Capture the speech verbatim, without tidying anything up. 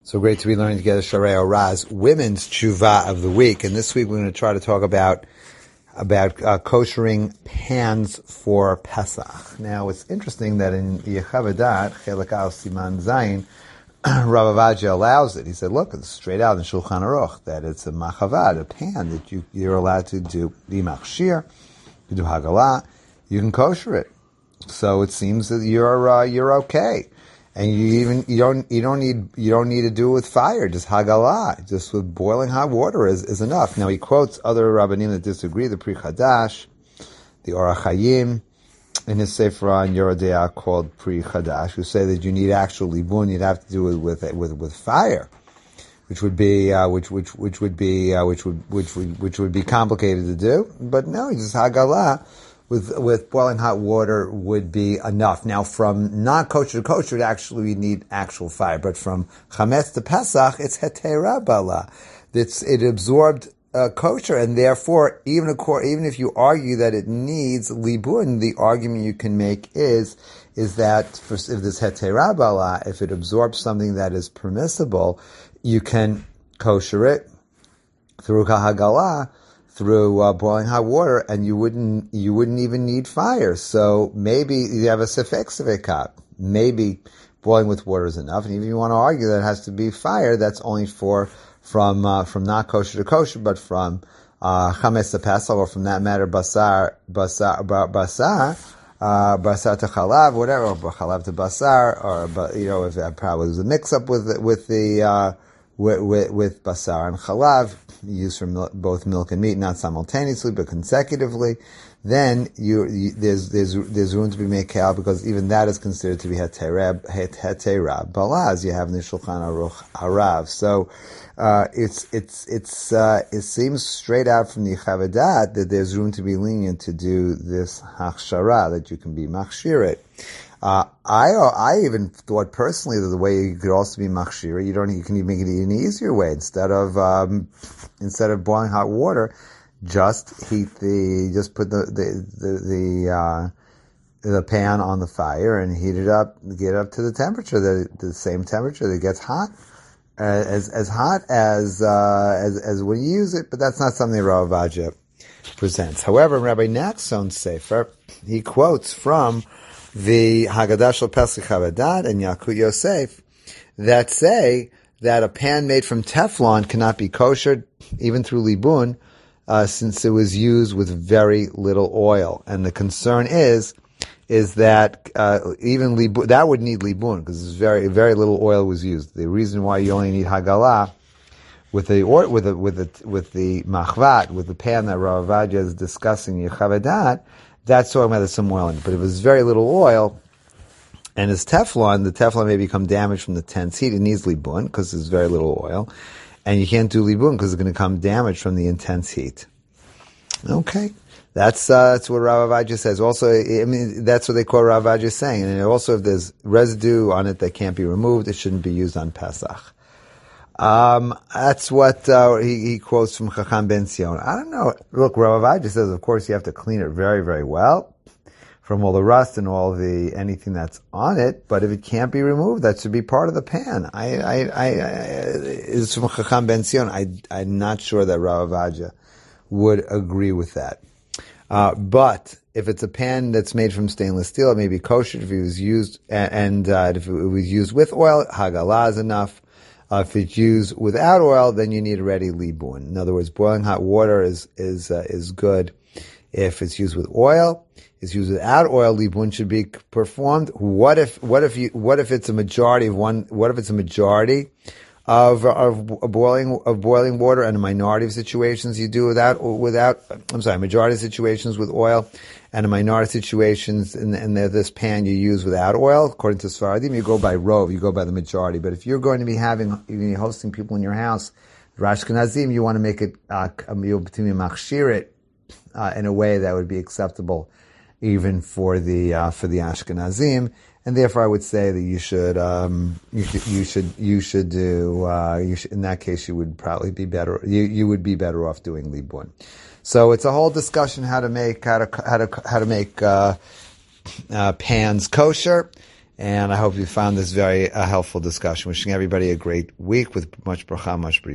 So great to be learning together, Sharei Oraz, women's tshuva of the week. And this week we're going to try to talk about about uh, koshering pans for Pesach. Now, it's interesting that in Yechavadat, Chelek Al Siman Zayin, Rav Avadja allows it. He said, look, it's straight out in Shulchan Aruch, that it's a machavad, a pan that you, you're allowed to do the machshir, you do hagalah, you can kosher it. So it seems that you're uh, you're okay. And you even you don't you don't need you don't need to do it with fire, just hagalah, just with boiling hot water is, is enough. Now he quotes other rabbanim that disagree, the Pri Chadash, the Orach Hayim, in his sefer on Yerodea called Pri Chadash, who say that you need actual libun, you'd have to do it with with with fire, which would be uh, which which which would be uh, which would which would which would be complicated to do. But no, just hagalah with with boiling hot water would be enough. Now, from not kosher to kosher, it actually you need actual fire. But from chametz to Pesach, it's hetera bala. It's it absorbed uh, kosher, and therefore, even a, even if you argue that it needs libun, the argument you can make is is that for, if this hetera bala, if it absorbs something that is permissible, you can kosher it through kahagalah, through uh, boiling hot water, and you wouldn't you wouldn't even need fire. So maybe you have a sefek sefekat. Maybe boiling with water is enough. And even if you want to argue that it has to be fire, that's only for from uh, from not kosher to kosher, but from uh, chametz to Pesach, or from that matter basar basar basar uh, basar to chalav, whatever, or chalav to basar, or you know if that probably was a mix up with with the uh, with, with with basar and chalav, used for milk, both milk and meat, not simultaneously but consecutively, then you, you there's there's there's room to be mekel, because even that is considered to be heterab heterab balaz. You have in the Shulchan Aruch Harav. So uh, it's it's it's uh, it seems straight out from the Yechavadat that there's room to be lenient to do this hachshara, that you can be machshir it. Uh, I I even thought personally that the way you could also be machshira, you don't you can even make it an easier way. Instead of um, instead of boiling hot water, just heat the just put the the the the, uh, the pan on the fire and heat it up, get it up to the temperature, the the same temperature that gets hot, uh, as as hot as uh, as as when you use it. But that's not something Rav Avadja presents. However, Rabbi Nachshon's sefer, he quotes from the Haggadah Shel Pesach Chavadat and Yakut Yosef that say that a pan made from Teflon cannot be koshered, even through libun, uh, since it was used with very little oil. And the concern is, is that uh, even libun, that would need libun, because very very little oil was used. The reason why you only need hagalah with the or, with the with the with the machvat, with the pan that Rav Avadja is discussing in Yechavadat, that's talking about there's some oil in it. But if it's very little oil, and it's Teflon, the Teflon may become damaged from the tense heat. It needs libun, because there's very little oil. And you can't do libun, because it's going to become damaged from the intense heat. Okay. That's, uh, that's what Rav Avadja says. Also, I mean, that's what they call Rav Avadja saying. And also, if there's residue on it that can't be removed, it shouldn't be used on Pesach. Um, that's what, uh, he, he quotes from Chacham Ben Zion. I don't know. Look, Rav Avadja says, of course, you have to clean it very, very well from all the rust and all the, anything that's on it. But if it can't be removed, that should be part of the pan. I, I, I, I it's from Chacham Ben Zion. I, I'm not sure that Rav Avadja would agree with that. Uh, but if it's a pan that's made from stainless steel, it may be kosher if it was used, and, and uh, if it was used with oil, hagalah is enough. Uh, if it's used without oil, then you need ready libun. In other words, boiling hot water is is uh, is good. If it's used with oil, it's used without oil, libun should be performed. What if what if you what if it's a majority of one? What if it's a majority of of boiling of boiling water, and a minority of situations you do without without? I'm sorry, majority of situations with oil, and a minority of situations in, in the, this pan you use without oil. According to Sfaradim, you go by rov, you go by the majority. But if you're going to be having, you're going to be hosting people in your house, Ashkenazim, you want to make it, uh, you machshir it uh, in a way that would be acceptable even for the uh, for the Ashkenazim. And therefore, I would say that you should, um, you should, you should, you should do, uh, you should, in that case, you would probably be better, you, you would be better off doing libun. So it's a whole discussion how to make, how to, how to, how to make, uh, uh, pans kosher. And I hope you found this very uh, helpful discussion. Wishing everybody a great week with much bracha, much b'riut.